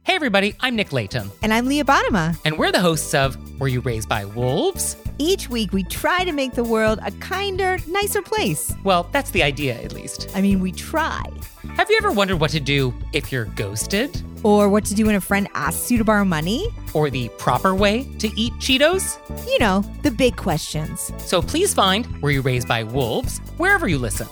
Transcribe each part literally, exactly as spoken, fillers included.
Hey everybody, I'm Nick Layton. And I'm Leah Bottima. And we're the hosts of Were You Raised by Wolves? Each week we try to make the world a kinder, nicer place. Well, that's the idea, at least. I mean, we try. Have you ever wondered what to do if you're ghosted? Or what to do when a friend asks you to borrow money? Or the proper way to eat Cheetos? You know, the big questions. So please find Were You Raised by Wolves wherever you listen.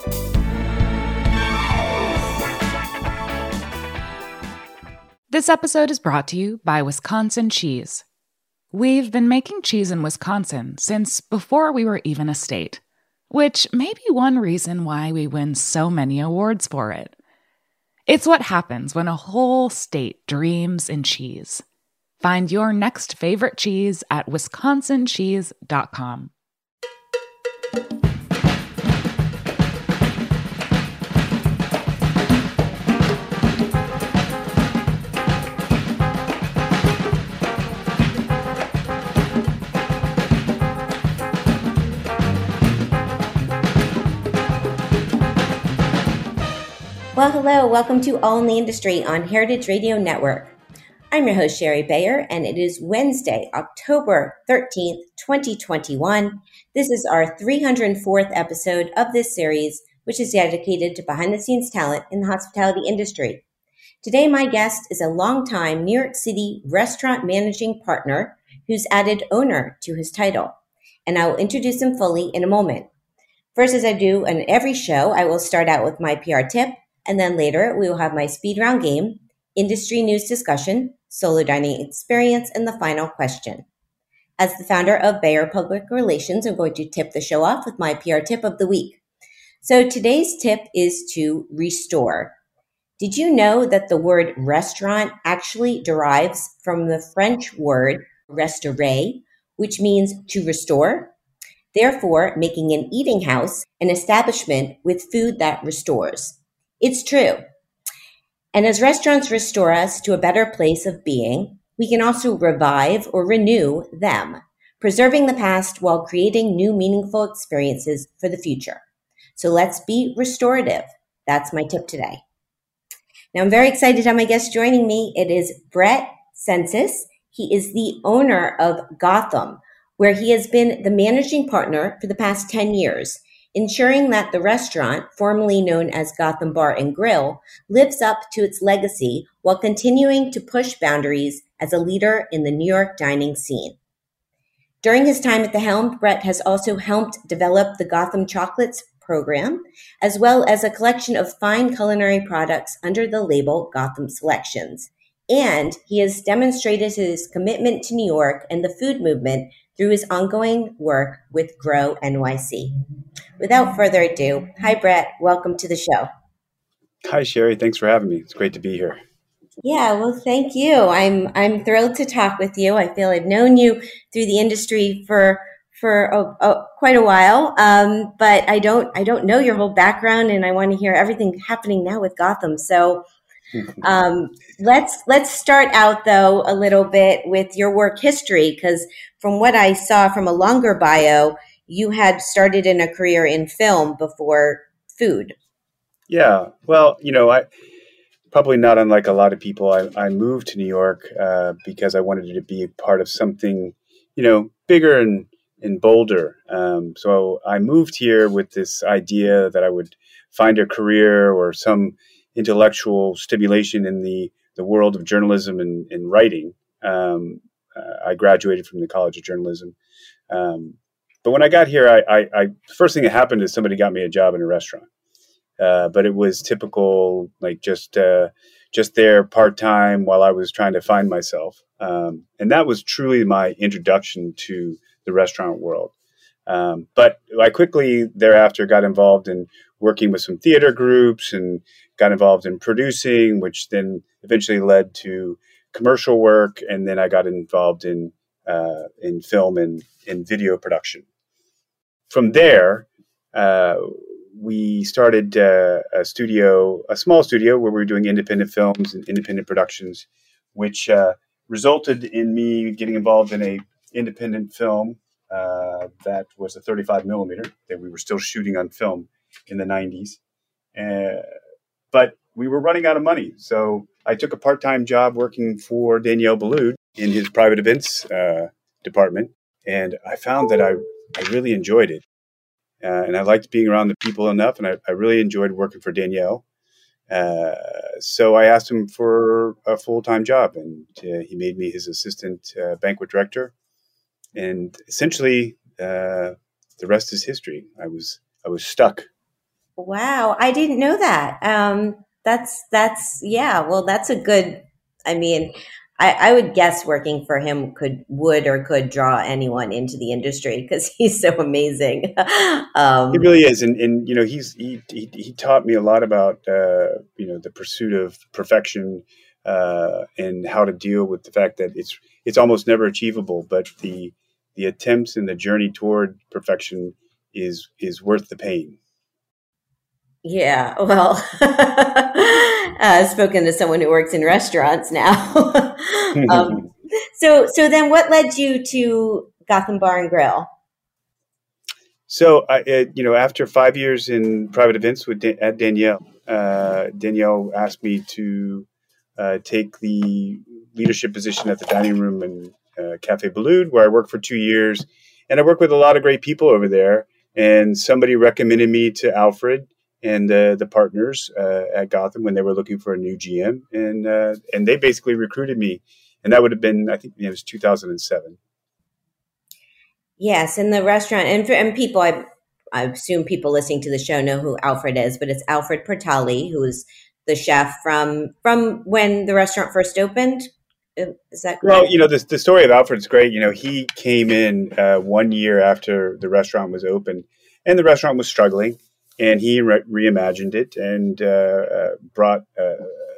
This episode is brought to you by Wisconsin Cheese. We've been making cheese in Wisconsin since before we were even a state, which may be one reason why we win so many awards for it. It's what happens when a whole state dreams in cheese. Find your next favorite cheese at wisconsin cheese dot com. Well, hello. Welcome to All in the Industry on Heritage Radio Network. I'm your host, Sherry Bayer, and it is Wednesday, October thirteenth, twenty twenty-one. This is our three hundred fourth episode of this series, which is dedicated to behind-the-scenes talent in the hospitality industry. Today, my guest is a longtime New York City restaurant managing partner who's added owner to his title, and I will introduce him fully in a moment. First, as I do on every show, I will start out with my P R tip, and then later, we will have my speed round game, industry news discussion, solo dining experience, and the final question. As the founder of Bayer Public Relations, I'm going to tip the show off with my P R tip of the week. So today's tip is to restore. Did you know that the word restaurant actually derives from the French word restaurer, which means to restore? Therefore, making an eating house an establishment with food that restores. It's true. And as restaurants restore us to a better place of being, we can also revive or renew them, preserving the past while creating new meaningful experiences for the future. So let's be restorative. That's my tip today. Now, I'm very excited to have my guest joining me. It is Brett Sensis. He is the owner of Gotham, where he has been the managing partner for the past ten years. Ensuring that the restaurant, formerly known as Gotham Bar and Grill, lives up to its legacy while continuing to push boundaries as a leader in the New York dining scene. During his time at the helm, Brett has also helped develop the Gotham Chocolates program, as well as a collection of fine culinary products under the label Gotham Selections. And he has demonstrated his commitment to New York and the food movement through his ongoing work with Grow N Y C. Without further ado, hi, Brett. Welcome to the show. Hi, Sherry. Thanks for having me. It's great to be here. Yeah, well, thank you. I'm I'm thrilled to talk with you. I feel I've known you through the industry for for oh, oh, quite a while, um, but I don't I don't know your whole background, and I want to hear everything happening now with Gotham. So um, let's let's start out though a little bit with your work history, because from what I saw from a longer bio, you had started in a career in film before food. Yeah. Well, you know, I probably not unlike a lot of people, I, I moved to New York uh, because I wanted to be a part of something, you know, bigger and, and bolder. Um, so I moved here with this idea that I would find a career or some intellectual stimulation in the, the world of journalism and, and writing. Um, uh, I graduated from the College of Journalism. Um, But when I got here, I, I, I the first thing that happened is somebody got me a job in a restaurant. Uh, but it was typical, like just uh, just there part time while I was trying to find myself. Um, and that was truly my introduction to the restaurant world. Um, but I quickly thereafter got involved in working with some theater groups and got involved in producing, which then eventually led to commercial work. And then I got involved in uh, in film and in video production. From there, uh, we started uh, a studio, a small studio where we were doing independent films and independent productions, which uh, resulted in me getting involved in a independent film uh, that was a thirty-five millimeter that we were still shooting on film in the nineties. Uh, but we were running out of money. So I took a part-time job working for Daniel Boulud in his private events uh, department. And I found that I, I really enjoyed it. Uh, and I liked being around the people enough. And I, I really enjoyed working for Daniel. Uh, so I asked him for a full-time job, and uh, he made me his assistant uh, banquet director. And essentially, uh, the rest is history. I was I was stuck. Wow, I didn't know that. Um, that's that's yeah. Well, that's a good. I mean, I, I would guess working for him could would or could draw anyone into the industry because he's so amazing. um, he really is, and and you know he's he he, he taught me a lot about uh, you know the pursuit of perfection uh, and how to deal with the fact that it's it's almost never achievable, but the the attempts and the journey toward perfection is is worth the pain. Yeah, well, uh, spoken to someone who works in restaurants now. um, so, so then, what led you to Gotham Bar and Grill? So, I, uh, you know, after five years in private events with da- at Danielle, uh, Danielle asked me to uh, take the leadership position at the dining room in uh, Cafe Boulud, where I worked for two years, and I worked with a lot of great people over there. And somebody recommended me to Alfred and uh, the partners uh, at Gotham when they were looking for a new G M, and uh, and they basically recruited me, and that would have been, I think it was two thousand seven. Yes, in the restaurant, and for, and people, I I assume people listening to the show know who Alfred is, but it's Alfred Portali, who is the chef from from when the restaurant first opened. Is that correct? Well, you know, the the story of Alfred's great. You know, he came in uh, one year after the restaurant was open, and the restaurant was struggling. And he re- reimagined it and uh, uh, brought uh,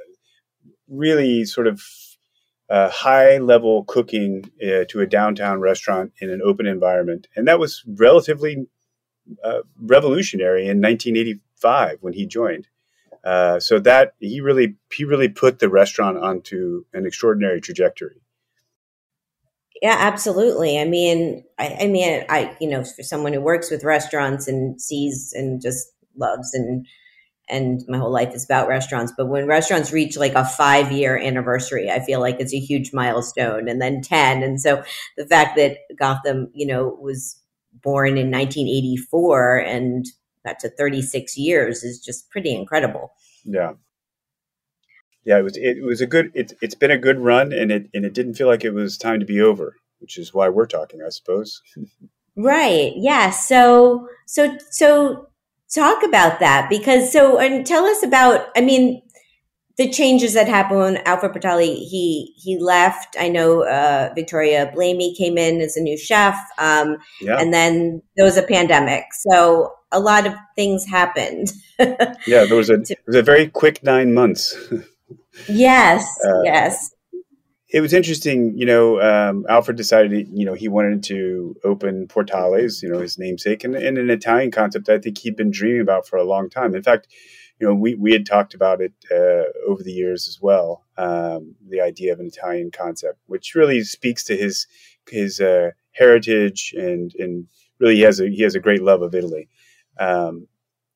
really sort of uh, high-level cooking uh, to a downtown restaurant in an open environment. And that was relatively uh, revolutionary in nineteen eighty-five when he joined. Uh, so that he really he really put the restaurant onto an extraordinary trajectory. Yeah, absolutely. I mean, I, I mean, I, you know, for someone who works with restaurants and sees and just loves and, and my whole life is about restaurants. But when restaurants reach like a five year anniversary, I feel like it's a huge milestone, and then ten. And so the fact that Gotham, you know, was born in nineteen eighty-four and got to thirty-six years is just pretty incredible. Yeah. Yeah, it was. It was a good. It, it's been a good run, and it and it didn't feel like it was time to be over, which is why we're talking, I suppose. Right. Yeah. So so so talk about that, because so and tell us about. I mean, the changes that happened when Alfred Portali he he left. I know uh, Victoria Blamey came in as a new chef, um, yeah. and then there was a pandemic. So a lot of things happened. yeah, there was a it was a very quick nine months. Yes, uh, yes. It was interesting, you know, um, Alfred decided, you know, he wanted to open Portales, you know, his namesake, and, and an Italian concept I think he'd been dreaming about for a long time. In fact, you know, we, we had talked about it uh, over the years as well, um, the idea of an Italian concept, which really speaks to his his uh, heritage, and and really he has a, he has a great love of Italy. Um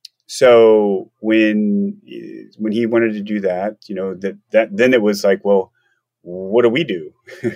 So when when he wanted to do that, you know, that, that then it was like, well, what do we do?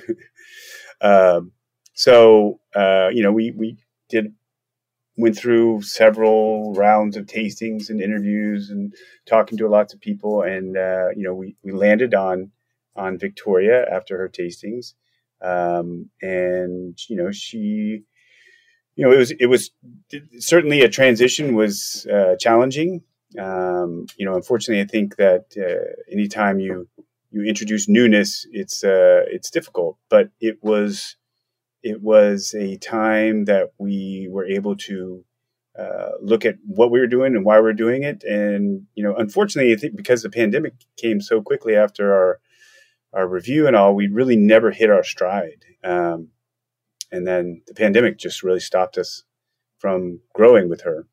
um, so uh, you know, we we did went through several rounds of tastings and interviews and talking to lots of people, and uh, you know, we we landed on on Victoria after her tastings, um, and you know, she. You know, it was it was certainly a transition was uh, challenging. Um, you know, unfortunately, I think that uh, anytime you you introduce newness, it's uh, it's difficult. But it was it was a time that we were able to uh, look at what we were doing and why we were doing it. And you know, unfortunately, I think because the pandemic came so quickly after our our review and all, we really never hit our stride. Um, And then the pandemic just really stopped us from growing with her.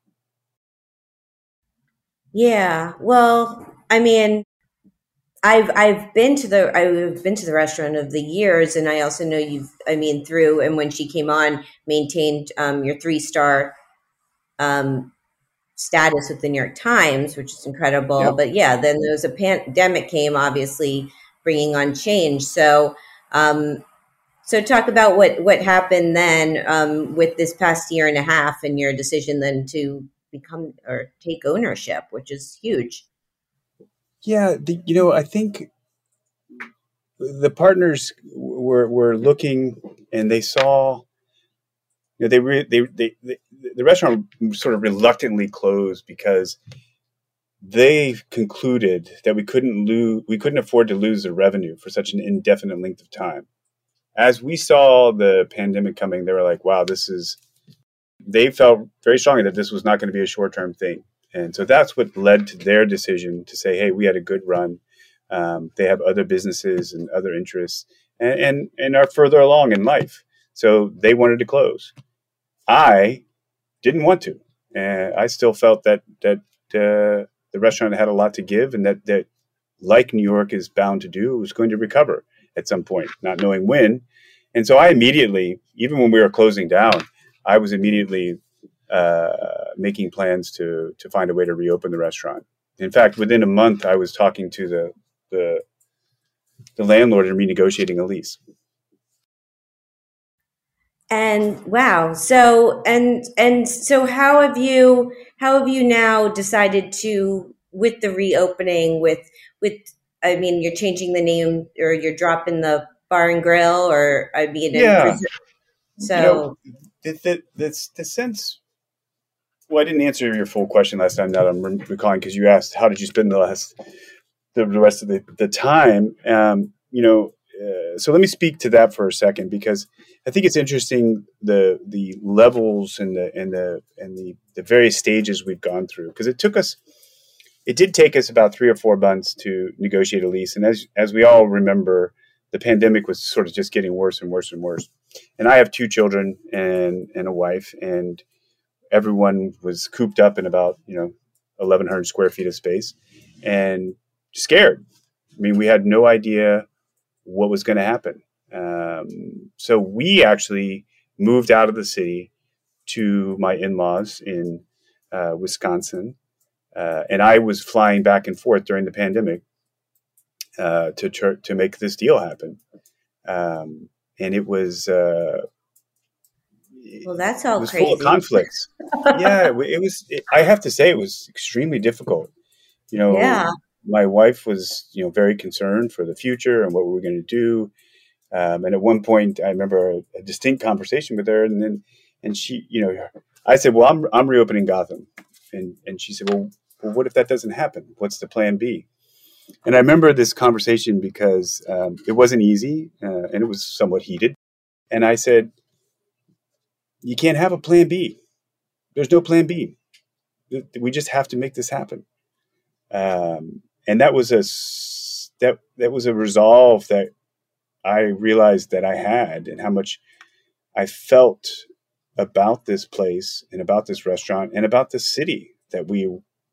Yeah. Well, I mean, I've I've been to the I've been to the restaurant of the years, and I also know you've. I mean, through and when she came on, maintained um, your three star um, status with the New York Times, which is incredible. Yep. But yeah, then there was a pandemic came, obviously bringing on change. So, um, so talk about what, what happened then um, with this past year and a half and your decision then to become or take ownership, which is huge. Yeah, the, you know, I think the partners were were looking and they saw, you know, they re, they, they they the restaurant sort of reluctantly closed because they concluded that we couldn't lose we couldn't afford to lose the revenue for such an indefinite length of time. As we saw the pandemic coming, they were like, "Wow, this is." They felt very strongly that this was not going to be a short-term thing. And so that's what led to their decision to say, hey, we had a good run. Um, they have other businesses and other interests and, and, and are further along in life. So they wanted to close. I didn't want to. And I still felt that that uh, the restaurant had a lot to give and that, that, like New York is bound to do, was going to recover at some point, not knowing when. And so I immediately, even when we were closing down, I was immediately uh, making plans to to find a way to reopen the restaurant. In fact, within a month, I was talking to the the, the landlord and renegotiating a lease. And wow, so and and so how have you how have you now decided to with the reopening with with I mean you're changing the name or you're dropping the bar and grill or I mean yeah so you know, the, the, the, the sense. Well, I didn't answer your full question last time that I'm recalling because you asked how did you spend the last the, the rest of the, the time. Um, you know, uh, so let me speak to that for a second because I think it's interesting the the levels and the and the and the, the various stages we've gone through because it took us it did take us about three or four months to negotiate a lease, and as as we all remember, the pandemic was sort of just getting worse and worse and worse. And I have two children and and a wife, and everyone was cooped up in about, you know, eleven hundred square feet of space and scared. I mean, we had no idea what was going to happen. Um, so we actually moved out of the city to my in-laws in uh, Wisconsin. Uh, and I was flying back and forth during the pandemic uh, to tr- to make this deal happen. Um, and it was... Uh, Well, that's all it was crazy. full of conflicts. yeah, it, it was. It, I have to say, it was extremely difficult. You know, yeah. my wife was, you know, very concerned for the future and what we were going to do. Um, and at one point, I remember a, a distinct conversation with her, and then, and she, you know, I said, "Well, I'm I'm reopening Gotham," and and she said, "Well, well, what if that doesn't happen? What's the plan B?" And I remember this conversation because um, it wasn't easy uh, and it was somewhat heated. And I said, you can't have a plan B. There's no plan B. We just have to make this happen. Um, and that was a that that was a resolve that I realized that I had, and how much I felt about this place and about this restaurant and about the city that we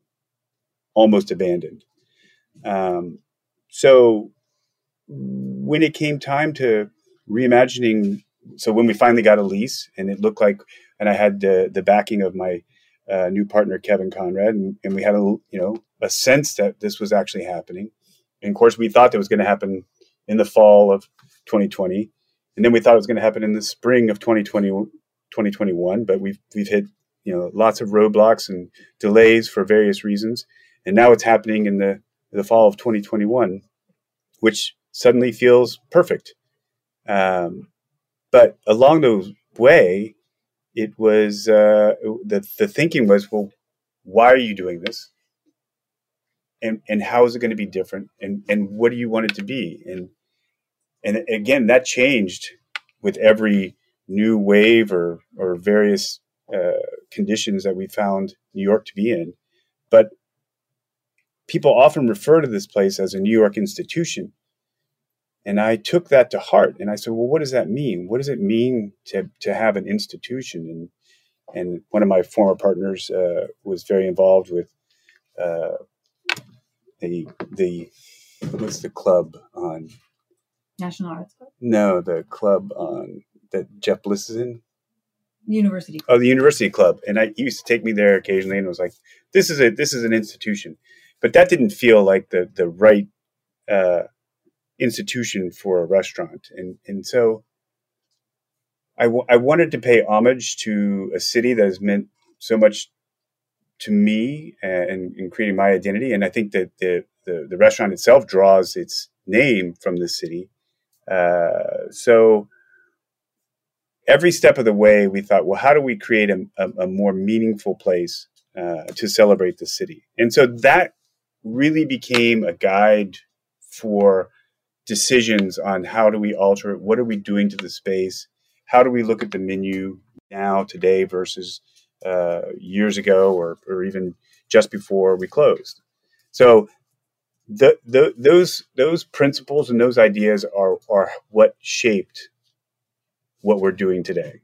almost abandoned. Um, so when it came time to reimagining, so when we finally got a lease and it looked like, and I had the, the backing of my uh, new partner, Kevin Conrad, and, and we had a, you know, a sense that this was actually happening. And of course we thought that was going to happen in the fall of twenty twenty. And then we thought it was going to happen in the spring of twenty twenty, twenty twenty-one, but we've, we've hit, you know, lots of roadblocks and delays for various reasons. And now it's happening in the, the fall of twenty twenty-one, which suddenly feels perfect. Um, but along the way, it was, uh, the, the thinking was, well, why are you doing this? And, and how is it going to be different? And, and what do you want it to be? And, and again, that changed with every new wave or, or various, uh, conditions that we found New York to be in. But people often refer to this place as a New York institution. And I took that to heart and I said, well, what does that mean? What does it mean to, to have an institution? And, and one of my former partners, uh, was very involved with, uh, the, the, what's the club on? National Arts Club? No, the club on that Jeff Bliss is in. University Club. Oh, the University Club. And I he used to take me there occasionally, and it was like, this is a this is an institution. But that didn't feel like the the right uh, institution for a restaurant. And and so I, w- I wanted to pay homage to a city that has meant so much to me and in creating my identity. And I think that the, the, the restaurant itself draws its name from the city. Uh, so every step of the way, we thought, well, how do we create a, a, a more meaningful place uh, to celebrate the city? And so that really became a guide for decisions on how do we alter it? What are we doing to the space? How do we look at the menu now, today, versus uh, years ago, or, or even just before we closed? So the, the, those those principles and those ideas are are what shaped what we're doing today.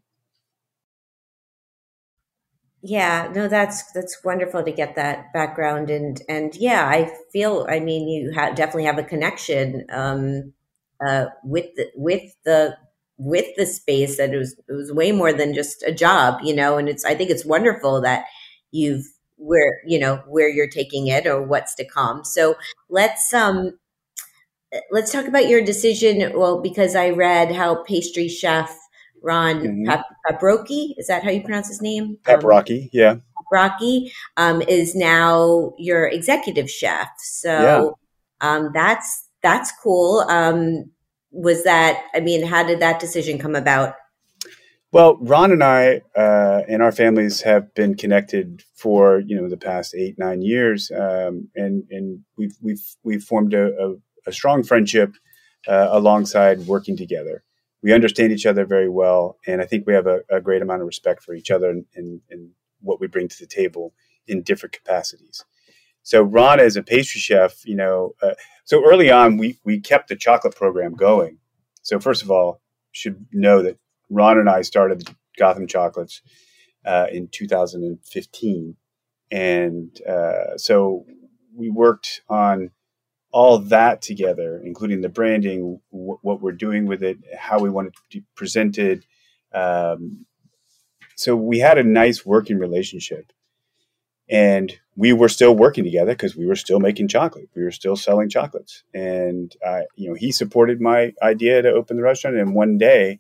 Yeah, no, that's that's wonderful to get that background, and and yeah, I feel, I mean, you ha- definitely have a connection um, uh, with the, with the with the space, that it was it was way more than just a job, you know. And it's I think it's wonderful that you've where you know where you're taking it or what's to come. So let's um let's talk about your decision. Well, because I read how pastry chef Ron mm-hmm. Pap- Paprocki, is that how you pronounce his name? Paprocki, um, yeah. Paprocki um, is now your executive chef. So yeah. um, that's that's cool. Um, was that, I mean, how did that decision come about? Well, Ron and I uh, and our families have been connected for, you know, the past eight, nine years. Um, and and we've, we've, we've formed a, a, a strong friendship uh, alongside working together. We understand each other very well, and I think we have a, a great amount of respect for each other and, and, and what we bring to the table in different capacities. So Ron, as a pastry chef, you know, uh, so early on, we, we kept the chocolate program going. So first of all, you should know that Ron and I started Gotham Chocolates uh, in two thousand fifteen. And uh, so we worked on all that together, including the branding, w- what we're doing with it, how we want it to be presented. Um, so we had a nice working relationship, and we were still working together because we were still making chocolate. We were still selling chocolates. And, uh, you know, he supported my idea to open the restaurant. And one day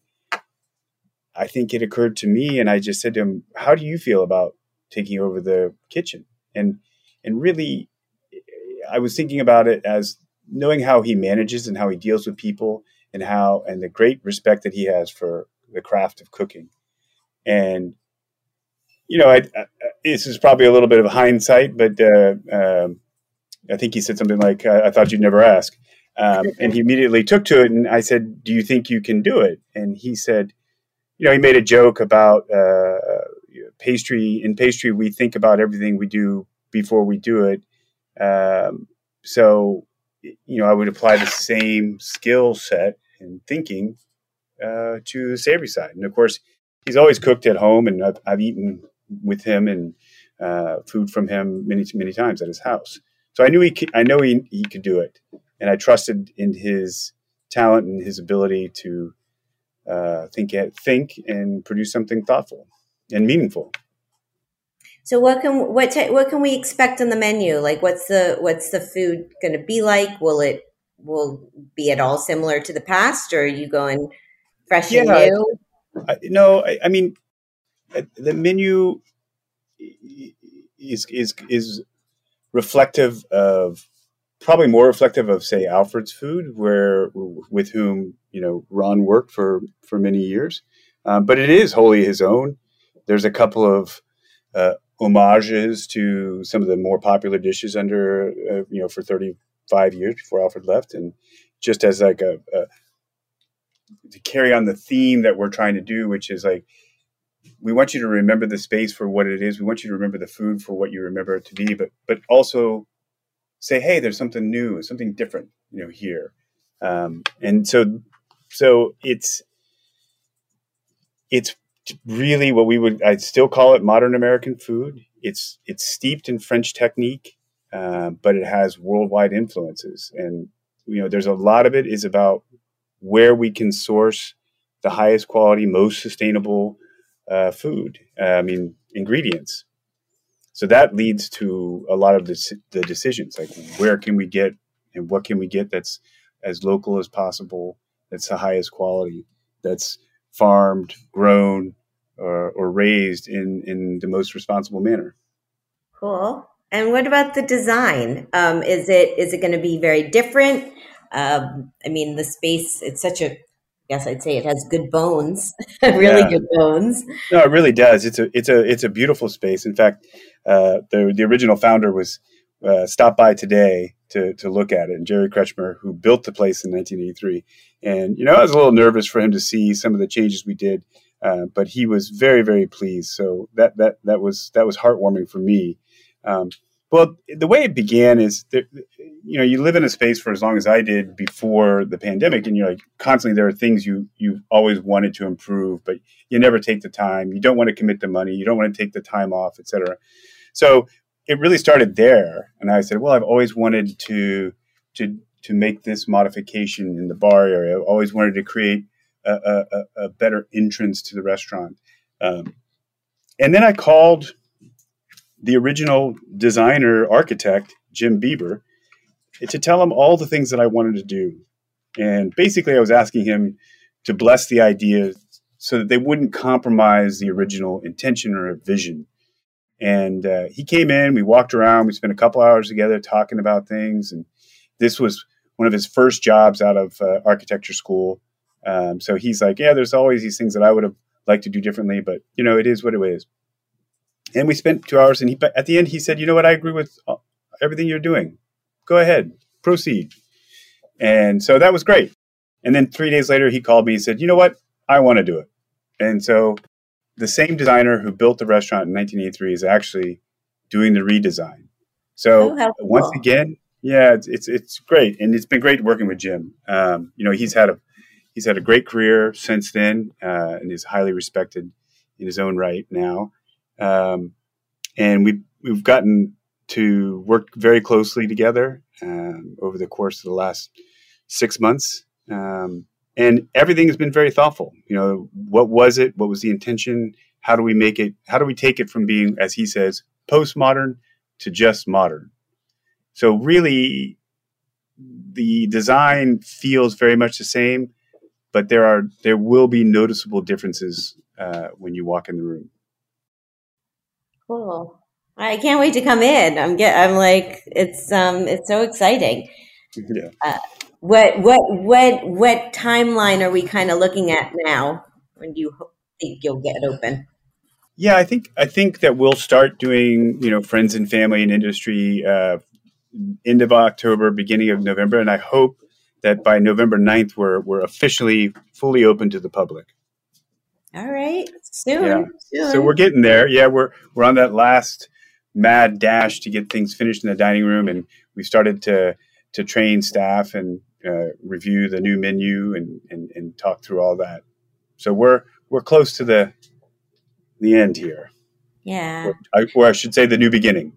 I think it occurred to me, and I just said to him, how do you feel about taking over the kitchen? And, and really, I was thinking about it as knowing how he manages and how he deals with people, and how, and the great respect that he has for the craft of cooking. And, you know, I, I, this is probably a little bit of hindsight, but uh, um, I think he said something like, I, I thought you'd never ask. Um, and he immediately took to it. And I said, do you think you can do it? And he said, you know, he made a joke about uh, pastry. In pastry, we think about everything we do before we do it. Um, so, you know, I would apply the same skill set and thinking uh, to the savory side. And of course, he's always cooked at home, and I've, I've eaten with him and uh, food from him many, many times at his house. So I knew he could, I know he, he could do it. And I trusted in his talent and his ability to uh, think, think and produce something thoughtful and meaningful. So what can what t- what can we expect on the menu? Like, what's the what's the food going to be like? Will it will be at all similar to the past, or are you going fresh yeah, and new? I, no, I, I mean, the menu is is is reflective of, probably more reflective of, say, Alfred's Food, where with whom, you know, Ron worked for for many years, um, but it is wholly his own. There's a couple of uh, homages to some of the more popular dishes under, uh, you know, for thirty-five years before Alfred left. And just as like a, a, to carry on the theme that we're trying to do, which is like, we want you to remember the space for what it is. We want you to remember the food for what you remember it to be, but, but also say, hey, there's something new, something different, you know, here. Um, and so, so it's, it's, really what we would, I'd still call it modern American food. It's it's steeped in French technique, uh, but it has worldwide influences. And, you know, there's a lot of it is about where we can source the highest quality, most sustainable uh, food. Uh, I mean, ingredients. So that leads to a lot of the, the decisions, like where can we get and what can we get that's as local as possible, that's the highest quality, that's farmed, grown, or, or raised in, in the most responsible manner. Cool. And what about the design? Um, is it is it going to be very different? Um, I mean, the space, it's such a, I guess I'd say it has good bones, really Yeah. good bones. No, it really does. It's a it's a it's a beautiful space. In fact, uh, the the original founder was uh, stopped by today to to look at it, and Jerry Kretschmer, who built the place in nineteen eighty-three. And you know, I was a little nervous for him to see some of the changes we did, uh, but he was very very pleased. So that that that was that was heartwarming for me. Um, well, the way it began is that, you know, you live in a space for as long as I did before the pandemic, and you're like constantly there are things you you've always wanted to improve, but you never take the time. You don't want to commit the money. You don't want to take the time off, et cetera. So it really started there. And I said, well, I've always wanted to to to make this modification in the bar area. I've always wanted to create a, a, a better entrance to the restaurant. Um, and then I called the original designer architect, Jim Bieber, to tell him all the things that I wanted to do. And basically I was asking him to bless the idea so that they wouldn't compromise the original intention or vision. And uh, he came in, we walked around, we spent a couple hours together talking about things. And this was one of his first jobs out of uh, architecture school. Um, so he's like, yeah, there's always these things that I would have liked to do differently, but you know, it is what it is. And we spent two hours, and he, at the end, he said, you know what, I agree with everything you're doing. Go ahead, proceed. And so that was great. And then three days later, he called me and said, you know what, I want to do it. And so the same designer who built the restaurant in nineteen eighty-three is actually doing the redesign. So Oh, how cool. once again, yeah, it's, it's it's great. And it's been great working with Jim. Um, you know, he's had a he's had a great career since then, uh, and is highly respected in his own right now. Um, and we've, we've gotten to work very closely together, um, over the course of the last six months. Um, and everything has been very thoughtful. You know, what was it? What was the intention? How do we make it? How do we take it from being, as he says, postmodern to just modern? So really the design feels very much the same, but there are, there will be noticeable differences, uh, when you walk in the room. Cool. I can't wait to come in. I'm get. I'm like, it's um, it's so exciting. Yeah. Uh, what what what what timeline are we kind of looking at now? When do you ho- think you'll get open? Yeah, I think I think that we'll start doing, you know, friends and family and industry uh, end of October, beginning of November, and I hope that by November ninth we're we're officially fully open to the public. All right, soon. Yeah. soon. So we're getting there. Yeah, we're we're on that last mad dash to get things finished in the dining room, and we started to to train staff and uh, review the new menu and, and and talk through all that. So we're we're close to the the end here. Yeah. Or I, or I should say the new beginning.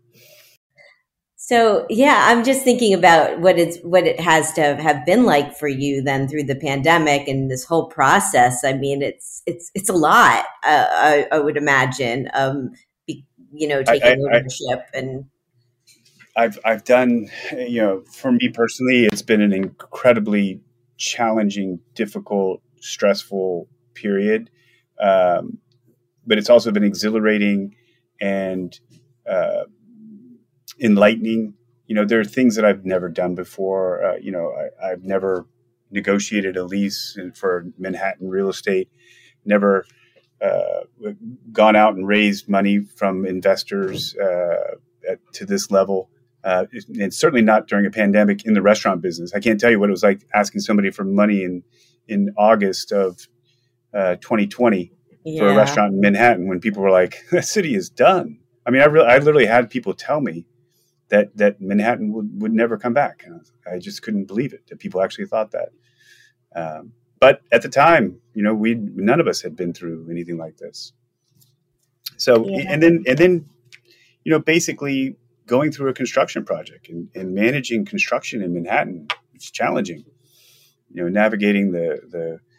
So yeah, I'm just thinking about what it's what it has to have been like for you then through the pandemic and this whole process. I mean, it's it's it's a lot. Uh, I, I would imagine, um, be, you know, taking I, I, ownership and. I've I've done, you know, for me personally, it's been an incredibly challenging, difficult, stressful period, um, but it's also been exhilarating and uh, enlightening. You know, there are things that I've never done before. Uh, you know, I, I've never negotiated a lease for Manhattan real estate, never uh, gone out and raised money from investors uh, at, to this level. Uh, and certainly not during a pandemic in the restaurant business. I can't tell you what it was like asking somebody for money in, in August of uh, twenty twenty Yeah. for a restaurant in Manhattan when people were like, the city is done. I mean, I really, I literally had people tell me that, that Manhattan would, would never come back. And I just couldn't believe it, that people actually thought that. Um, but at the time, you know, we, none of us had been through anything like this. So, Yeah. and then, and then, you know, basically going through a construction project and, and managing construction in Manhattan, it's challenging. You know, navigating the, the,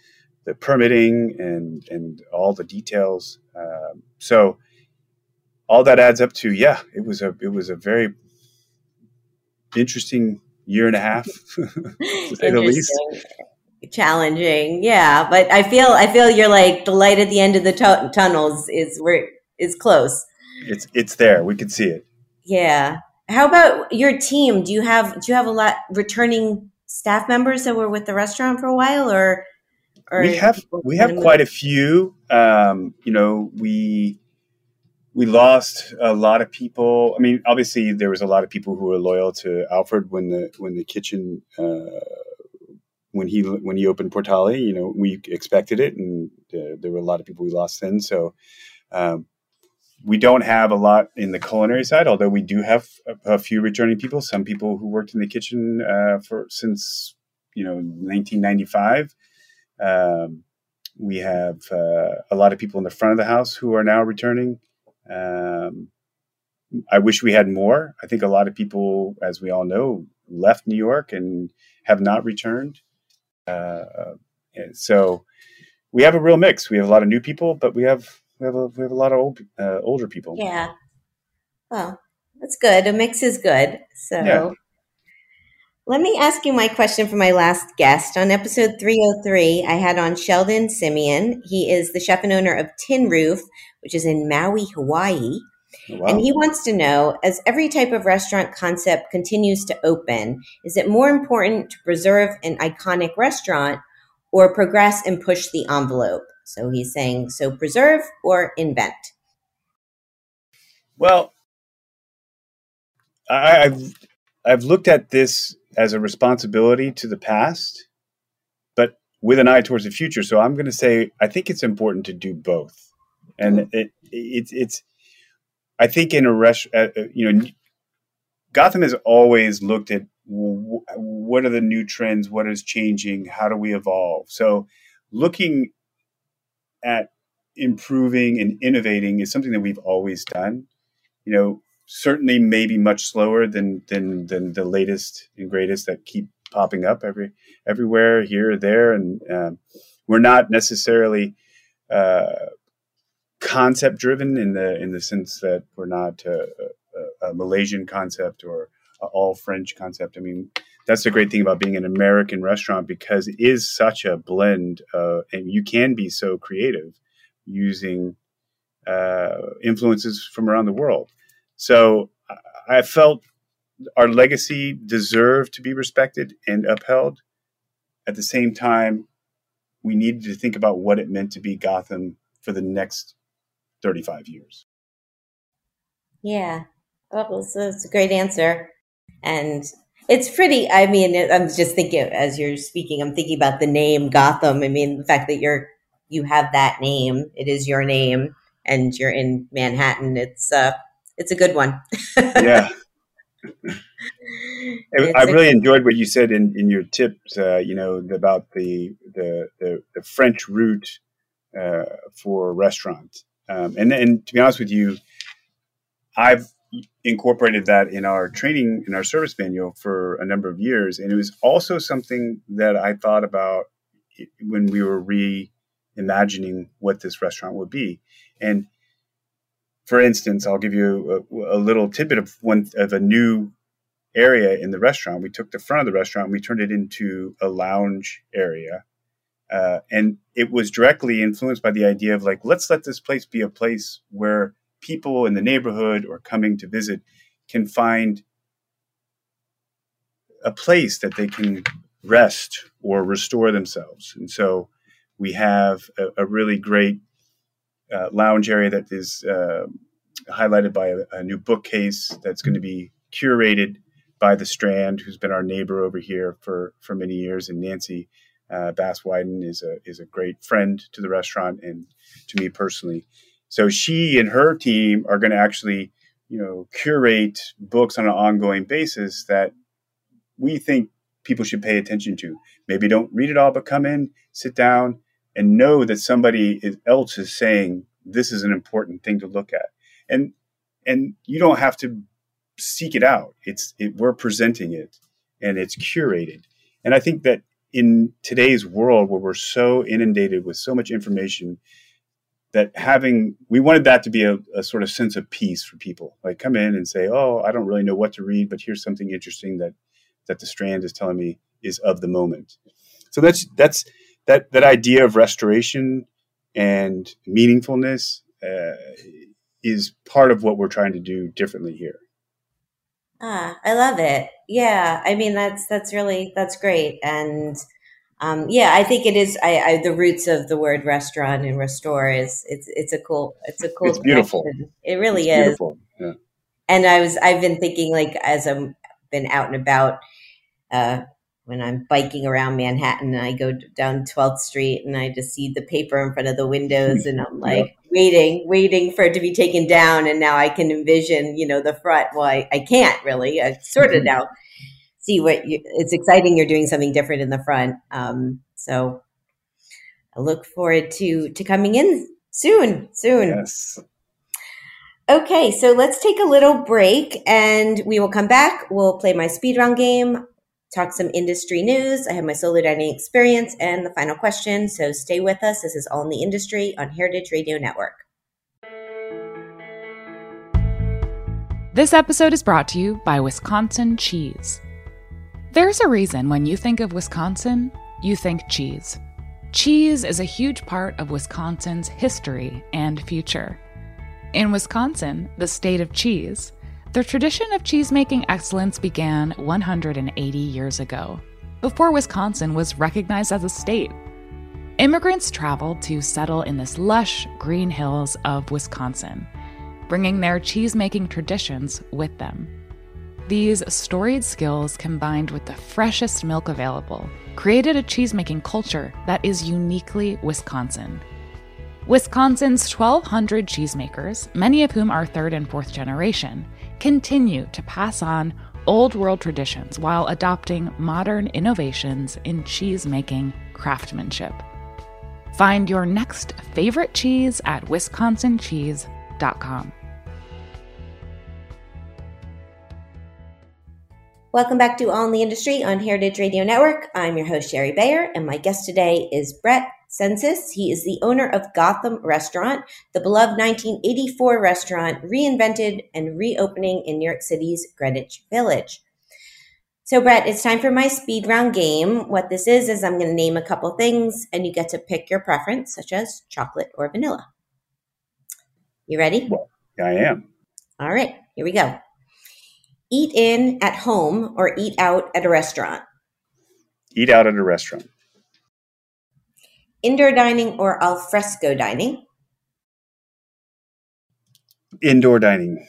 the permitting and and all the details. Um, so all that adds up to yeah, it was a it was a very interesting year and a half, to say the least. Challenging, yeah. But I feel I feel you're like the light at the end of the tu- tunnels is where is close. It's it's there. We can see it. Yeah. How about your team? Do you have do you have a lot returning staff members that were with the restaurant for a while, or, or we have we have quite a few. Um, you know, we we lost a lot of people. I mean, obviously there was a lot of people who were loyal to Alfred when the when the kitchen uh, when he when he opened Portale. You know, we expected it, and uh, there were a lot of people we lost then. So. Um, We don't have a lot in the culinary side, although we do have a, a few returning people. Some people who worked in the kitchen uh, for since you know nineteen ninety-five. Um, we have uh, a lot of people in the front of the house who are now returning. Um, I wish we had more. I think a lot of people, as we all know, left New York and have not returned. Uh, and so we have a real mix. We have a lot of new people, but we have. We have a we have a lot of old uh, older people. Yeah. Well, that's good. A mix is good. So yeah. Let me ask you my question for my last guest. On episode three oh three, I had on Sheldon Simeon. He is the chef and owner of Tin Roof, which is in Maui, Hawaii. Oh, wow. And he wants to know, as every type of restaurant concept continues to open, is it more important to preserve an iconic restaurant or progress and push the envelope? So he's saying, so preserve or invent? Well, I, I've I've looked at this as a responsibility to the past, but with an eye towards the future. So I'm going to say I think it's important to do both, and it, it it's I think in a rest, uh, you know, Gotham has always looked at w- what are the new trends, what is changing, how do we evolve. So looking at improving and innovating is something that we've always done. You know, certainly maybe much slower than than than the latest and greatest that keep popping up every everywhere here or there, and um, we're not necessarily uh, concept driven in the in the sense that we're not a, a, a Malaysian concept or a all French concept. I mean, that's the great thing about being an American restaurant, because it is such a blend, uh, and you can be so creative using uh, influences from around the world. So I felt our legacy deserved to be respected and upheld. At the same time, we needed to think about what it meant to be Gotham for the next thirty-five years. Yeah, well, that's a great answer. And it's pretty, I mean, I'm just thinking, as you're speaking, I'm thinking about the name Gotham. I mean, the fact that you're, you have that name, it is your name, and you're in Manhattan. It's, uh, it's a good one. Yeah. I really a- enjoyed what you said in, in your tips, uh, you know, about the, the, the, the French route uh, for restaurants. Um, and, and to be honest with you, I've incorporated that in our training, in our service manual for a number of years. And it was also something that I thought about when we were reimagining what this restaurant would be. And for instance, I'll give you a, a little tidbit of one of a new area in the restaurant. We took the front of the restaurant and we turned it into a lounge area. Uh, and it was directly influenced by the idea of like, let's let this place be a place where people in the neighborhood or coming to visit can find a place that they can rest or restore themselves. And so we have a, a really great uh, lounge area that is uh, highlighted by a, a new bookcase that's going to be curated by the Strand, who's been our neighbor over here for, for many years. And Nancy uh, Bass-Wyden is a is a great friend to the restaurant and to me personally. So she and her team are going to actually, you know, curate books on an ongoing basis that we think people should pay attention to. Maybe don't read it all, but come in, sit down, and know that somebody else is saying this is an important thing to look at. And and you don't have to seek it out. It's it, we're presenting it, and it's curated. And I think that in today's world where we're so inundated with so much information, that having, we wanted that to be a, a sort of sense of peace for people. Like come in and say, oh, I don't really know what to read, but here's something interesting that, that the Strand is telling me is of the moment. So that's, that's, that, that idea of restoration and meaningfulness uh, is part of what we're trying to do differently here. Ah, I love it. Yeah. I mean, that's, that's really, that's great. And, um, yeah, I think it is, I, I, the roots of the word restaurant and restore is, it's, it's a cool, it's a cool, it's beautiful. connection. It really it's is. Beautiful. Yeah. And I was, I've been thinking like, as I've been out and about, uh, when I'm biking around Manhattan and I go down twelfth Street and I just see the paper in front of the windows and I'm like yeah. waiting, waiting for it to be taken down. And now I can envision, you know, the front. Well, I, I can't really, I sort of now see what you, it's exciting. You're doing something different in the front. Um, so I look forward to, to coming in soon, soon. Yes. Okay. So let's take a little break and we will come back. We'll play my speed round game, talk some industry news. I have my solo dining experience and the final question. So stay with us. This is All in the Industry on Heritage Radio Network. This episode is brought to you by Wisconsin Cheese. There's a reason when you think of Wisconsin, you think cheese. Cheese is a huge part of Wisconsin's history and future. In Wisconsin, the state of cheese, the tradition of cheese-making excellence began one hundred eighty years ago, before Wisconsin was recognized as a state. Immigrants traveled to settle in this lush green hills of Wisconsin, bringing their cheese-making traditions with them. These storied skills, combined with the freshest milk available, created a cheese-making culture that is uniquely Wisconsin. Wisconsin's twelve hundred cheesemakers, many of whom are third and fourth generation, continue to pass on old world traditions while adopting modern innovations in cheese-making craftsmanship. Find your next favorite cheese at wisconsin cheese dot com. Welcome back to All in the Industry on Heritage Radio Network. I'm your host, Sherry Bayer, and my guest today is Brett Sensis. He is the owner of Gotham Restaurant, the beloved nineteen eighty-four restaurant reinvented and reopening in New York City's Greenwich Village. So, Brett, it's time for my speed round game. What this is, is I'm going to name a couple things, and you get to pick your preference, such as chocolate or vanilla. You ready? Well, I am. All right, here we go. Eat in at home or eat out at a restaurant? Eat out at a restaurant. Indoor dining or al fresco dining? Indoor dining.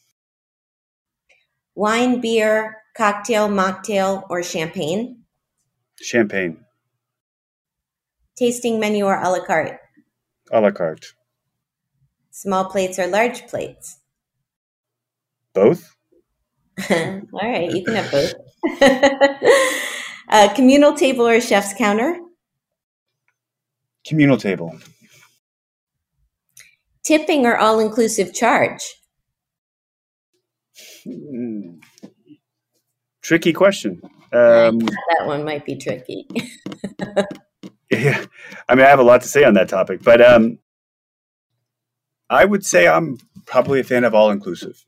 Wine, beer, cocktail, mocktail, or champagne? Champagne. Tasting menu or a la carte? A la carte. Small plates or large plates? Both. All right, you can have both. uh, communal table or chef's counter? Communal table. Tipping or all-inclusive charge? Mm. Tricky question. Um, that one might be tricky. yeah, I mean, I have a lot to say on that topic, but um, I would say I'm probably a fan of all-inclusive.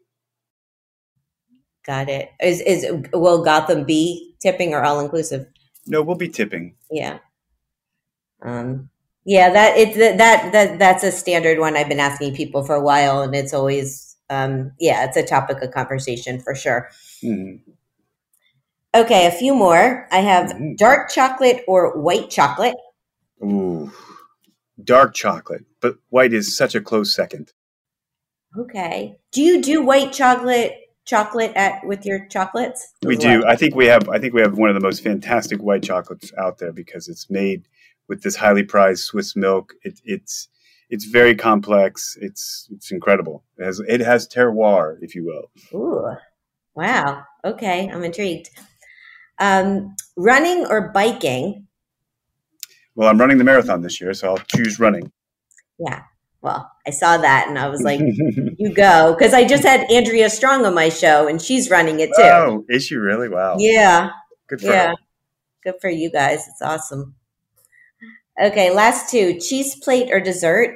Got it. Is is will Gotham be tipping or all inclusive? No, we'll be tipping. Yeah. Um. Yeah. That it's that that that's a standard one. I've been asking people for a while, and it's always um. Yeah, it's a topic of conversation for sure. Mm-hmm. Okay, a few more. I have mm-hmm. dark chocolate or white chocolate. Ooh, dark chocolate, but white is such a close second. Okay. Do you do white chocolate? Chocolate at with your chocolates? We do. I think we have. I think we have one of the most fantastic white chocolates out there because it's made with this highly prized Swiss milk. It, it's it's very complex. It's it's incredible. It has it has terroir, if you will. Ooh, wow. Okay, I'm intrigued. Um, running or biking? Well, I'm running the marathon this year, so I'll choose running. Yeah. Well, I saw that and I was like, you go. Because I just had Andrea Strong on my show and she's running it too. Oh, is she really? Wow. Yeah. Good for yeah. her. Good for you guys. It's awesome. Okay, last two. Cheese plate or dessert?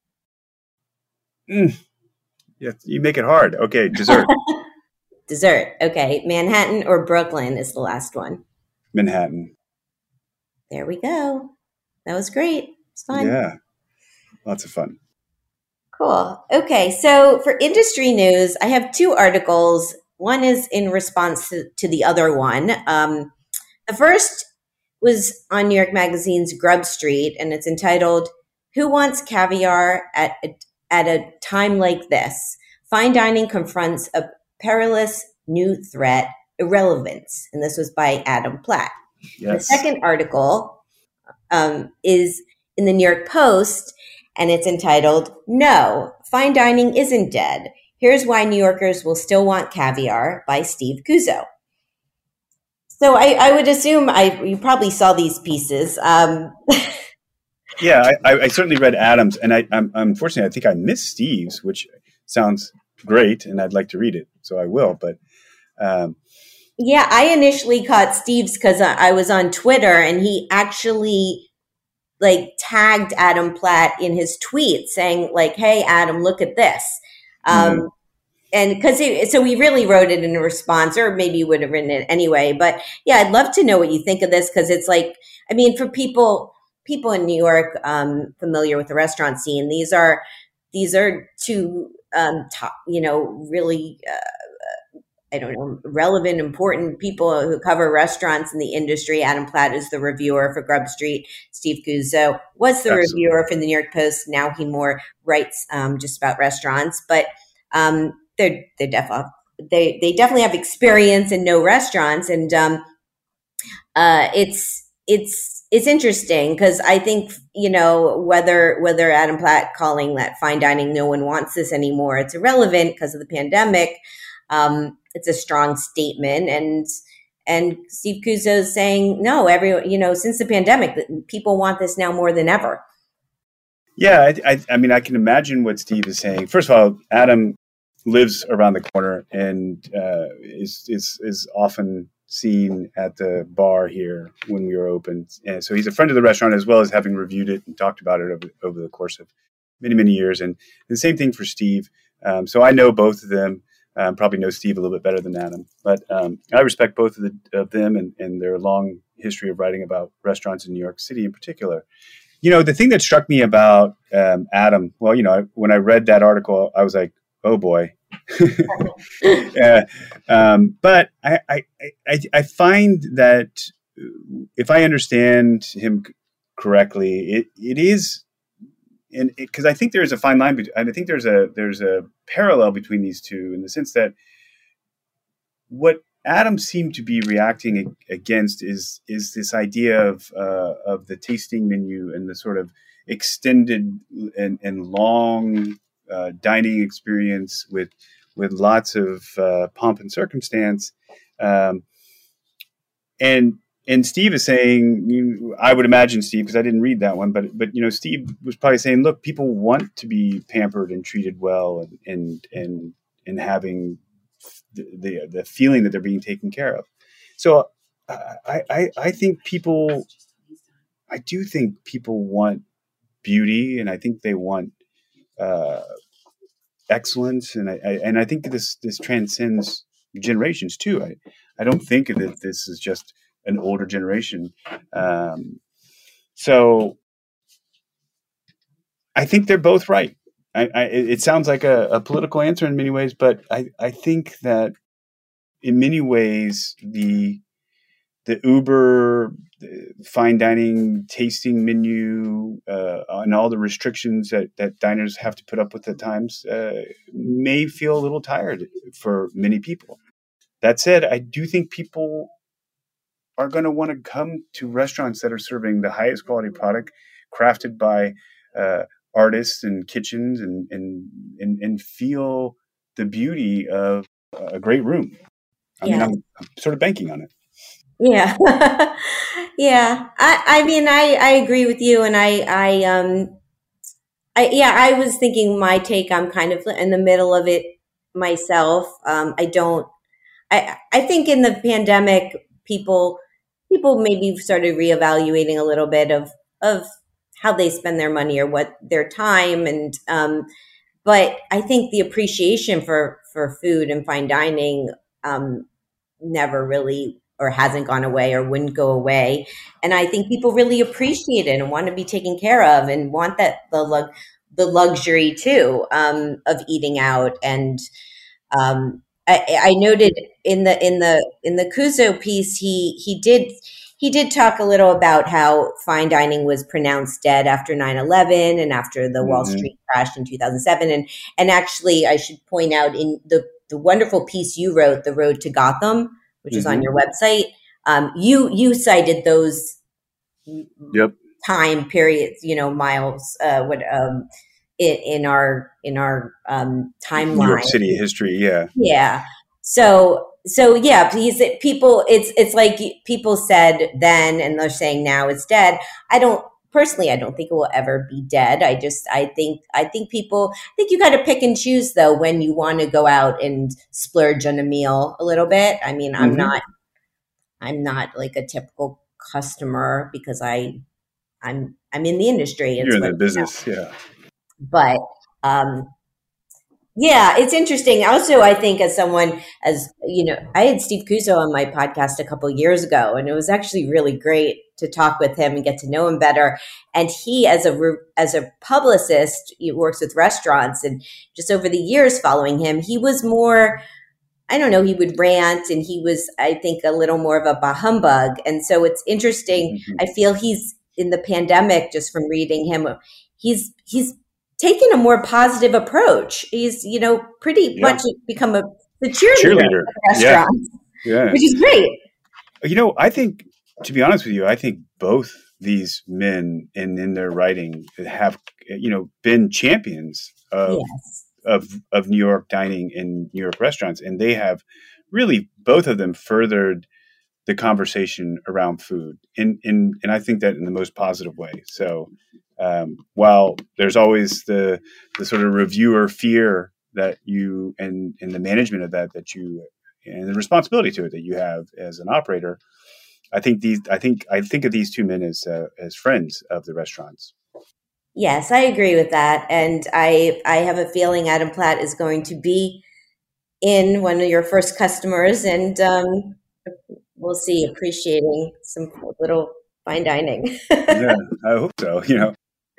Mm. Yeah, you make it hard. Okay, dessert. Dessert. Okay, Manhattan or Brooklyn is the last one. Manhattan. There we go. That was great. It's fun. Yeah, lots of fun. Cool. Okay, so for industry news, I have two articles. One is in response to, to the other one. Um, the first was on New York Magazine's Grub Street, and it's entitled, "Who Wants Caviar at a, at a Time Like This? Fine Dining Confronts a Perilous New Threat, Irrelevance." And this was by Adam Platt. Yes. The second article um, is in the New York Post, and it's entitled, "No, Fine Dining Isn't Dead. Here's Why New Yorkers Will Still Want Caviar," by Steve Kuzo. So I, I would assume I you probably saw these pieces. Um, yeah, I, I certainly read Adam's, and I, I'm, unfortunately, I think I missed Steve's, which sounds great, and I'd like to read it, so I will. But um, yeah, I initially caught Steve's because I, I was on Twitter, and he actually like tagged Adam Platt in his tweet saying like, "Hey, Adam, look at this." Um, mm-hmm. And because so we really wrote it in a response, or maybe you would have written it anyway. But yeah, I'd love to know what you think of this, because it's like, I mean, for people people in New York um, familiar with the restaurant scene, these are these are two um, top, you know, really uh, I don't know, relevant, important people who cover restaurants in the industry. Adam Platt is the reviewer for Grub Street. Steve Kuzo was the Absolutely. reviewer for the New York Post. Now he more writes um, just about restaurants, but. Um, They're they're definitely they they definitely have experience and know restaurants, and um, uh, it's it's it's interesting because I think, you know, whether whether Adam Platt calling that fine dining no one wants this anymore, it's irrelevant because of the pandemic. Um, it's a strong statement, and and Steve Kuzo is saying no, everyone, you know, since the pandemic, people want this now more than ever. Yeah, I, I, I mean, I can imagine what Steve is saying. First of all, Adam lives around the corner and uh, is is is often seen at the bar here when we were open. And so he's a friend of the restaurant, as well as having reviewed it and talked about it over, over the course of many, many years. And the same thing for Steve. Um, so I know both of them. Um, probably know Steve a little bit better than Adam. But um, I respect both of, the, of them and, and their long history of writing about restaurants in New York City in particular. You know, the thing that struck me about um, Adam, well, you know, when I read that article, I was like, oh boy. uh, um, but I, I, I, I find that if I understand him correctly, it, it is, and because I think there's a fine line, I think there's a there's a parallel between these two in the sense that what Adam seemed to be reacting against is is this idea of uh, of the tasting menu and the sort of extended and, and long uh, dining experience with with lots of uh, pomp and circumstance, um, and and Steve is saying, you know, I would imagine Steve, because I didn't read that one, but but you know, Steve was probably saying, look, people want to be pampered and treated well, and and and, and having the, the the feeling that they're being taken care of. So I I, I think people, I do think people want beauty, and I think they want uh, excellence, and I, I and I think this this transcends generations too. I I don't think that this is just an older generation. Um, so I think they're both right. I, I, it sounds like a, a political answer in many ways, but I, I think that in many ways, the the Uber the fine dining tasting menu uh, and all the restrictions that, that diners have to put up with at times uh, may feel a little tired for many people. That said, I do think people are going to want to come to restaurants that are serving the highest quality product, crafted by uh, artists and kitchens, and, and and and feel the beauty of a great room. I yeah. mean, I'm, I'm sort of banking on it. Yeah, yeah. I, I mean, I, I agree with you, and I, I, um, I, yeah, I was thinking my take. I'm kind of in the middle of it myself. Um, I don't. I, I think in the pandemic, people people maybe started reevaluating a little bit of of how they spend their money or what their time and um, but I think the appreciation for for food and fine dining um, never really or hasn't gone away or wouldn't go away. And I think people really appreciate it and want to be taken care of and want that the lug the luxury too um, of eating out. And um, I, I noted in the in the in the Cuso piece, he he did he did talk a little about how fine dining was pronounced dead after nine eleven and after the mm-hmm. Wall Street crash in two thousand seven. And and actually, I should point out in the the wonderful piece you wrote, The Road to Gotham, which mm-hmm. is on your website, um, you you cited those yep. time periods, you know, miles, uh, what um, in, in our in our um, timeline. New York City history, yeah, yeah. So so yeah, please, people, it's it's like people said then, and they're saying now it's dead. I don't. Personally, I don't think it will ever be dead. I just, I think, I think people, I think you got to pick and choose though when you want to go out and splurge on a meal a little bit. I mean, I'm mm-hmm. not, I'm not like a typical customer because I, I'm, I'm in the industry. You're in the business, yeah. But, um, yeah, it's interesting. Also, I think as someone, as you know, I had Steve Cuso on my podcast a couple of years ago, and it was actually really great to talk with him and get to know him better. And he, as a as a publicist, he works with restaurants, and just over the years following him, he was more, I don't know, he would rant, and he was, I think, a little more of a bah humbug. And so it's interesting. Mm-hmm. I feel he's in the pandemic, just from reading him, he's he's. taken a more positive approach. He's, you know, pretty yeah. much become a the cheerleader, cheerleader. At the restaurant, yeah. Yeah. which is great. You know, I think, to be honest with you, I think both these men in, in their writing have, you know, been champions of, yes. of of New York dining in New York restaurants. And they have really, both of them furthered the conversation around food. In, in, and I think that in the most positive way. So, Um, while there's always the the sort of reviewer fear that you and, and the management of that that you and the responsibility to it that you have as an operator, I think these I think I think of these two men as uh, as friends of the restaurants. Yes, I agree with that, and I I have a feeling Adam Platt is going to be in one of your first customers, and um, we'll see appreciating some little fine dining. Yeah, I hope so. You know.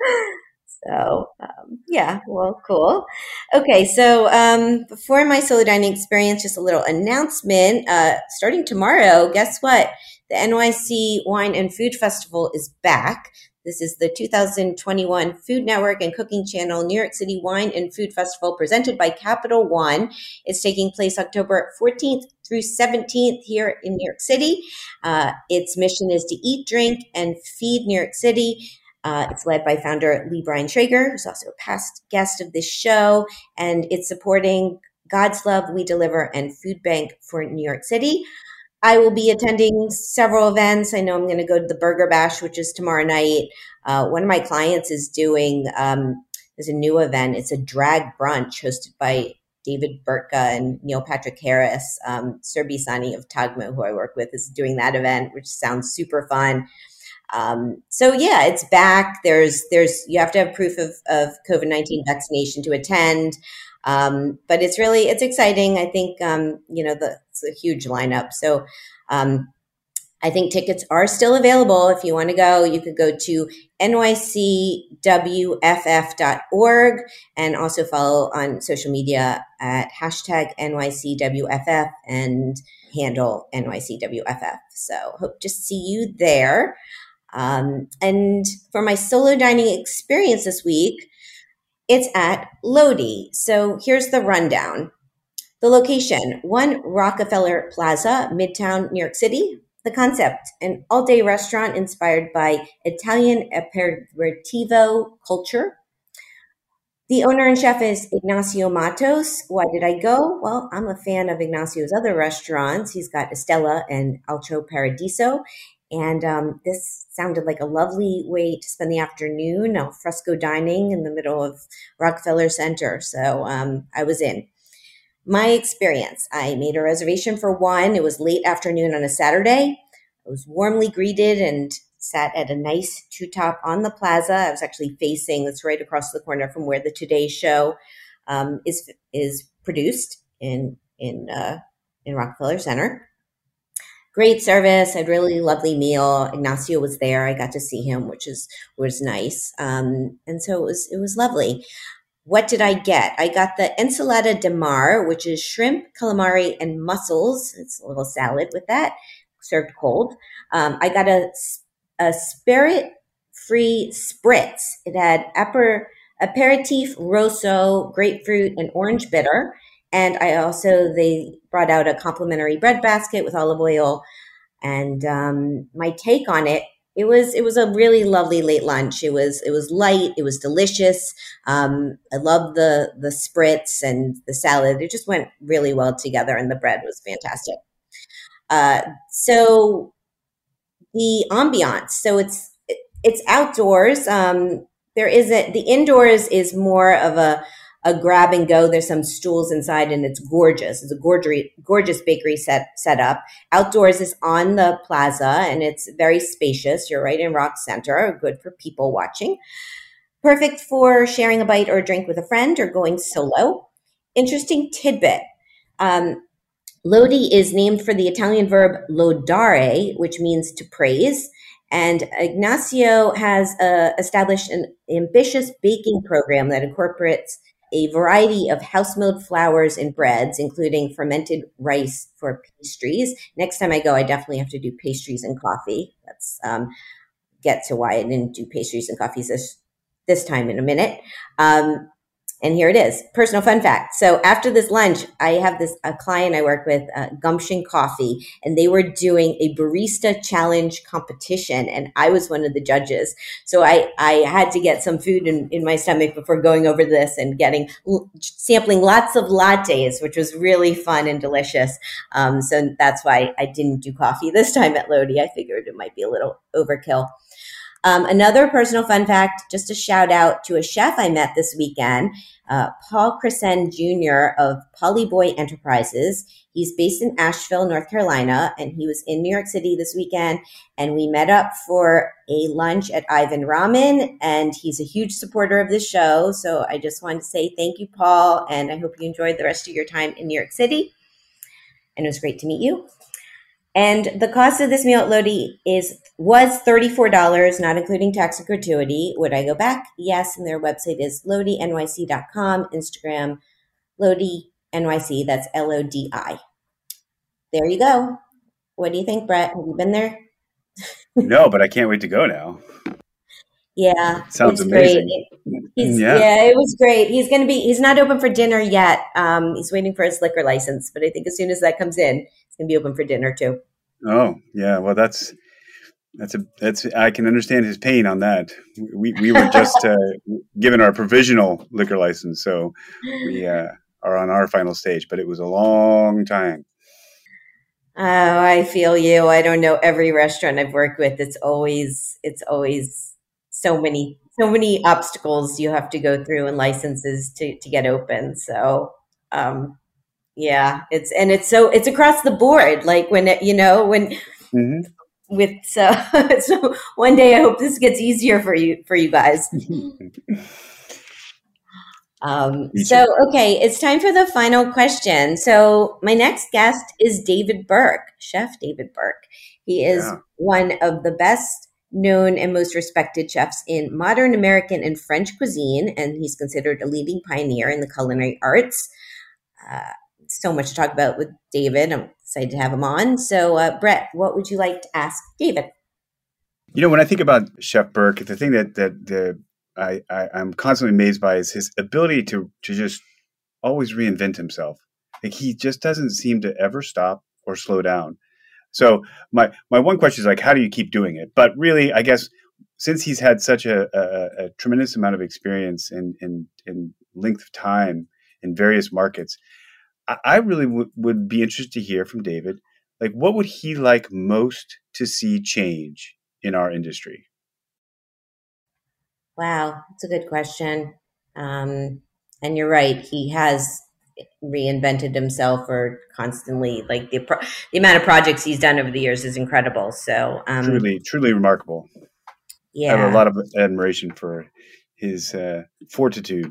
So, um, yeah, well, cool. Okay, so um, before my solo dining experience, just a little announcement. Uh, starting tomorrow, guess what? The N Y C Wine and Food Festival is back. This is the two thousand twenty-one Food Network and Cooking Channel New York City Wine and Food Festival presented by Capital One. It's taking place October fourteenth through seventeenth here in New York City. Uh, its mission is to eat, drink, and feed New York City. Uh, it's led by founder Lee Brian Traeger, who's also a past guest of this show, and it's supporting God's Love, We Deliver, and Food Bank for New York City. I will be attending several events. I know I'm going to go to the Burger Bash, which is tomorrow night. Uh, one of my clients is doing um, there's a new event. It's a drag brunch hosted by David Burtka and Neil Patrick Harris. Um, Surbi Sani of Tagmo, who I work with, is doing that event, which sounds super fun. Um, so yeah, it's back. There's, there's, you have to have proof of, of COVID nineteen vaccination to attend. Um, but it's really, it's exciting. I think, um, you know, the, it's a huge lineup. So, um, I think tickets are still available. If you want to go, you could go to N Y C W F F dot org and also follow on social media at hashtag N Y C W F F and handle N Y C W F F. So hope to see you there. Um, and for my solo dining experience this week, it's at Lodi. So here's the rundown. The location, One Rockefeller Plaza, Midtown, New York City. The concept, an all-day restaurant inspired by Italian aperitivo culture. The owner and chef is Ignacio Matos. Why did I go? Well, I'm a fan of Ignacio's other restaurants. He's got Estella and Alto Paradiso. And um, this sounded like a lovely way to spend the afternoon, al fresco dining in the middle of Rockefeller Center. So um, I was in. My experience, I made a reservation for one. It was late afternoon on a Saturday. I was warmly greeted and sat at a nice two-top on the plaza. I was actually facing, it's right across the corner from where the Today Show um, is is produced in in uh, in Rockefeller Center. Great service, a really lovely meal. Ignacio was there. I got to see him, which is was nice, um, and so it was it was lovely. What did I get? I got the ensalada de mar, which is shrimp, calamari, and mussels. It's a little salad with that, served cold. Um, I got a, a spirit-free spritz. It had aper, aperitif rosso, grapefruit, and orange bitter. And I also, they brought out a complimentary bread basket with olive oil. And um, my take on it, It was it was a really lovely late lunch. It was it was light. It was delicious. Um, I love the the spritz and the salad. It just went really well together, and the bread was fantastic. Uh, so the ambiance. So it's it's outdoors. Um, there isn't the indoors is more of a a grab and go. There's some stools inside and it's gorgeous. It's a gorgeous, gorgeous bakery set, set up. Outdoors is on the plaza and it's very spacious. You're right in Rock Center, good for people watching. Perfect for sharing a bite or a drink with a friend or going solo. Interesting tidbit. Um, Lodi is named for the Italian verb lodare, which means to praise. And Ignacio has uh, established an ambitious baking program that incorporates a variety of house-milled flours and breads, including fermented rice for pastries. Next time I go, I definitely have to do pastries and coffee. That's um, get to why I didn't do pastries and coffees this, this time in a minute. Um, and here it is, personal fun fact. So after this lunch, I have this a client I work with, uh, Gumption Coffee, and they were doing a barista challenge competition, and I was one of the judges. So I, I had to get some food in, in my stomach before going over this and getting sampling lots of lattes, which was really fun and delicious. Um, so that's why I didn't do coffee this time at Lodi. I figured it might be a little overkill. Um, another personal fun fact, just a shout out to a chef I met this weekend, uh, Paul Crescent Junior of Polyboy Enterprises. He's based in Asheville, North Carolina, and he was in New York City this weekend. And we met up for a lunch at Ivan Ramen, and he's a huge supporter of the show. So I just wanted to say thank you, Paul, and I hope you enjoyed the rest of your time in New York City. And it was great to meet you. And the cost of this meal at Lodi is was thirty-four dollars, not including tax and gratuity. Would I go back? Yes. And their website is lodi N Y C dot com, Instagram, Lodi N Y C. That's L O D I. There you go. What do you think, Brett? Have you been there? No, but I can't wait to go now. Yeah. Sounds it's amazing. Great. He's, yeah. yeah, it was great. He's going to be, he's not open for dinner yet. Um, he's waiting for his liquor license, but I think as soon as that comes in, it's going to be open for dinner too. Oh, yeah. Well, that's, that's a, that's, I can understand his pain on that. We, we were just uh, given our provisional liquor license. So we uh, are on our final stage, but it was a long time. Oh, I feel you. I don't know. Every restaurant I've worked with, it's always, it's always so many, so many obstacles you have to go through and licenses to, to get open. So, um, yeah, it's, and it's so, it's across the board. Like when, it, you know, when mm-hmm. with, so, so one day I hope this gets easier for you, for you guys. Um, so, okay, it's time for the final question. So my next guest is David Burke, Chef David Burke. He is yeah. one of the best known and most respected chefs in modern American and French cuisine, and he's considered a leading pioneer in the culinary arts. Uh, so much to talk about with David. I'm excited to have him on. So, uh, Brett, what would you like to ask David? You know, when I think about Chef Burke, the thing that that the I, I, I'm constantly amazed by is his ability to to just always reinvent himself. Like he just doesn't seem to ever stop or slow down. So my my one question is like, how do you keep doing it? But really, I guess since he's had such a, a, a tremendous amount of experience in, in, in length of time in various markets, I, I really w- would be interested to hear from David. Like, what would he like most to see change in our industry? Wow, that's a good question. Um, and you're right. He has reinvented himself or constantly like the pro- the amount of projects he's done over the years is incredible. So um, truly, truly remarkable. Yeah, I have a lot of admiration for his uh, fortitude.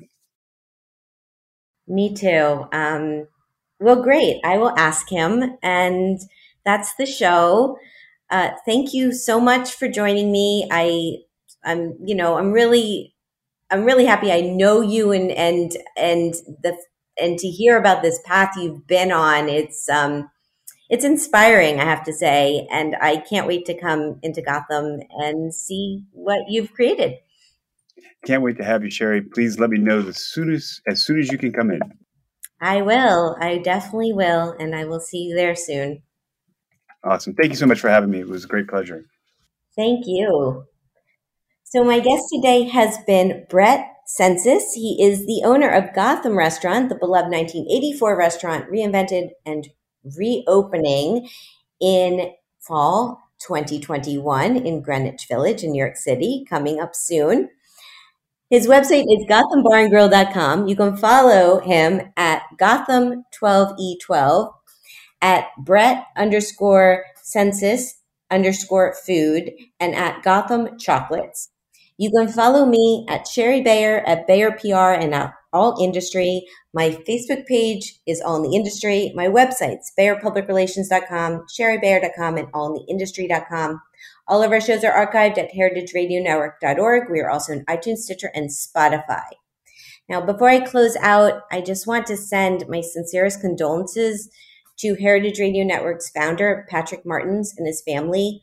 Me too. Um, well, great. I will ask him, and that's the show. Uh, thank you so much for joining me. I, I'm, you know, I'm really, I'm really happy. I know you, and and and the and to hear about this path you've been on. It's um, it's inspiring, I have to say, and I can't wait to come into Gotham and see what you've created. Can't wait to have you, Sherry. Please let me know as soon as as soon as you can come in. I will. I definitely will, and I will see you there soon. Awesome. Thank you so much for having me. It was a great pleasure. Thank you. So my guest today has been Brett Sensis. He is the owner of Gotham Restaurant, the beloved nineteen eighty-four restaurant reinvented and reopening in fall twenty twenty-one in Greenwich Village in New York City, coming up soon. His website is gotham bar and grill dot com. You can follow him at Gotham twelve E twelve, at Brett underscore Sensis underscore food, and at Gotham Chocolates. You can follow me at Sherry Bayer at Bayer P R and at All Industry. My Facebook page is All in the Industry. My websites, bayer public relations dot com, sherry bayer dot com, and all in the industry dot com. All of our shows are archived at heritage radio network dot org. We are also on iTunes, Stitcher, and Spotify. Now, before I close out, I just want to send my sincerest condolences to Heritage Radio Network's founder, Patrick Martins, and his family.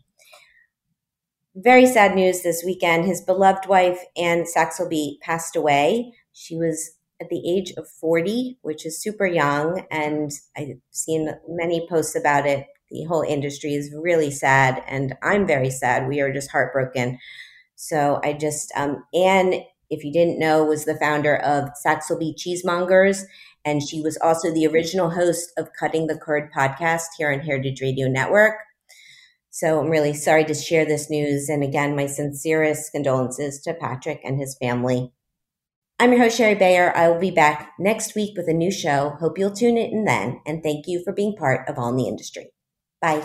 Very sad news this weekend. His beloved wife, Anne Saxelby, passed away. She was at the age of forty, which is super young, and I've seen many posts about it. The whole industry is really sad, and I'm very sad. We are just heartbroken. So I just, um, Anne, if you didn't know, was the founder of Saxelby Cheesemongers, and she was also the original host of Cutting the Curd podcast here on Heritage Radio Network. So I'm really sorry to share this news. And again, my sincerest condolences to Patrick and his family. I'm your host, Sherry Bayer. I will be back next week with a new show. Hope you'll tune in then. And thank you for being part of All in the Industry. Bye.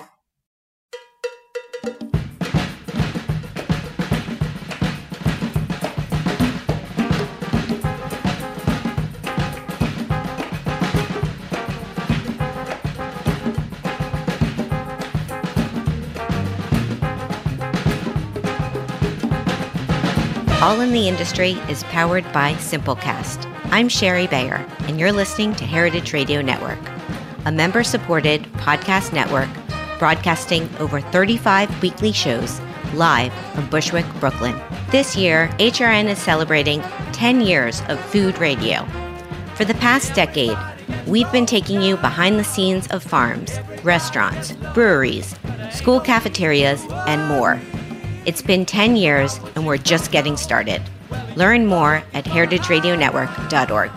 All in the Industry is powered by Simplecast. I'm Sherry Bayer, and you're listening to Heritage Radio Network, a member-supported podcast network broadcasting over thirty-five weekly shows live from Bushwick, Brooklyn. This year, H R N is celebrating ten years of food radio. For the past decade, we've been taking you behind the scenes of farms, restaurants, breweries, school cafeterias, and more. It's been ten years, and we're just getting started. Learn more at heritage radio network dot org.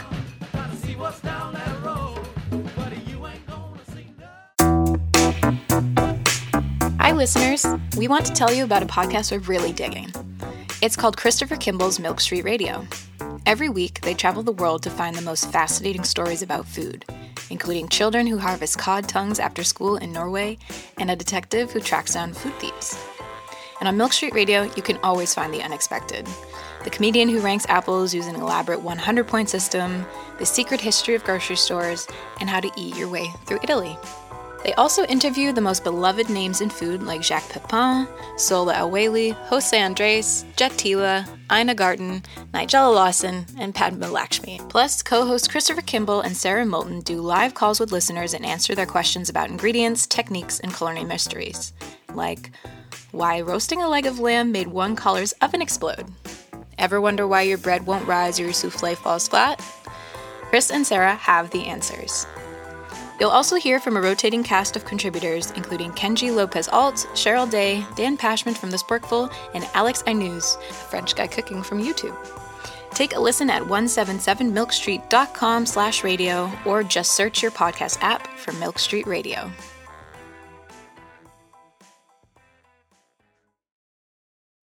Hi, listeners. We want to tell you about a podcast we're really digging. It's called Christopher Kimball's Milk Street Radio. Every week, they travel the world to find the most fascinating stories about food, including children who harvest cod tongues after school in Norway and a detective who tracks down food thieves. And on Milk Street Radio, you can always find the unexpected. The comedian who ranks apples using an elaborate one hundred point system, the secret history of grocery stores, and how to eat your way through Italy. They also interview the most beloved names in food like Jacques Pepin, Sola El-Waylly, Jose Andres, Jet Tila, Ina Garten, Nigella Lawson, and Padma Lakshmi. Plus, co-hosts Christopher Kimball and Sarah Moulton do live calls with listeners and answer their questions about ingredients, techniques, and culinary mysteries. Like, why roasting a leg of lamb made one caller's oven explode? Ever wonder why your bread won't rise or your souffle falls flat? Chris and Sarah have the answers. You'll also hear from a rotating cast of contributors, including Kenji Lopez-Alt, Cheryl Day, Dan Pashman from The Sporkful, and Alex Ainuz, a French guy cooking from YouTube. Take a listen at one seventy-seven milk street dot com slash radio or just search your podcast app for Milk Street Radio.